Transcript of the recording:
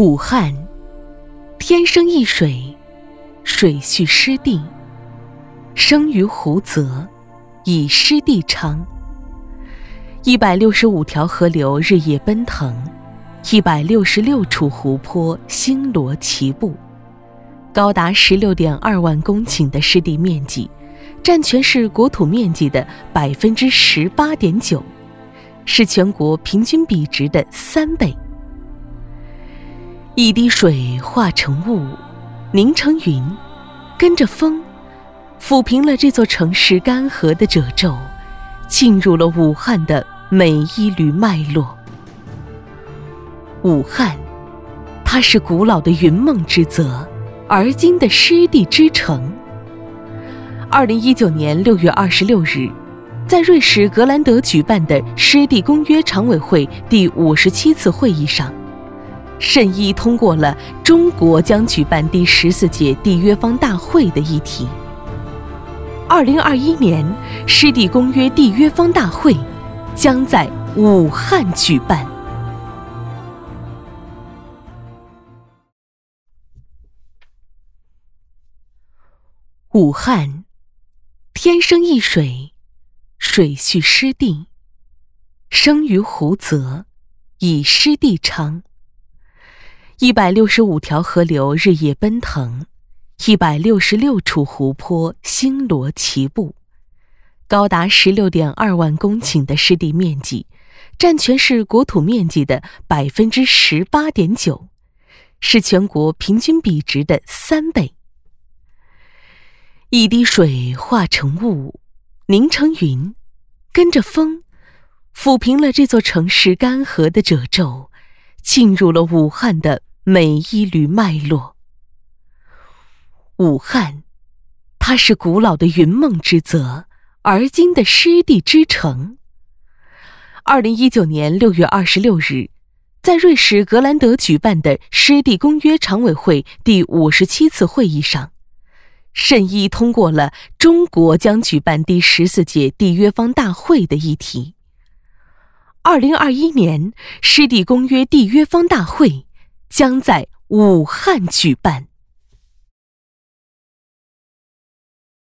武汉，天生一水，水蓄湿地，生于湖泽，以湿地昌。165条河流日夜奔腾，166处湖泊星罗棋布，高达16.2万公顷的湿地面积，占全市国土面积的18.9%，是全国平均比值的3倍。一滴水化成雾，凝成云，跟着风，抚平了这座城市干涸的褶皱，浸入了武汉的每一缕脉络。武汉，它是古老的云梦之泽，而今的湿地之城。2019年6月26日，在瑞士格兰德举办的湿地公约常委会第57次会议上，审议通过了中国将举办第14届缔约方大会的议题。2021年，湿地公约缔约方大会将在武汉举办。武汉，天生一水，水蓄湿地，生于湖泽，以湿地昌。165条河流日夜奔腾，166处湖泊星罗棋布，高达16.2万公顷的湿地面积，占全市国土面积的18.9%，是全国平均比值的3倍。一滴水化成雾，凝成云，跟着风，抚平了这座城市干涸的褶皱，浸入了武汉的每一缕脉络。武汉，它是古老的云梦之泽，而今的湿地之城。2019年6月26日，在瑞士格兰德举办的湿地公约常委会第57次会议上，审议通过了中国将举办第14届缔约方大会的议题。2021年，湿地公约缔约方大会将在武汉举办。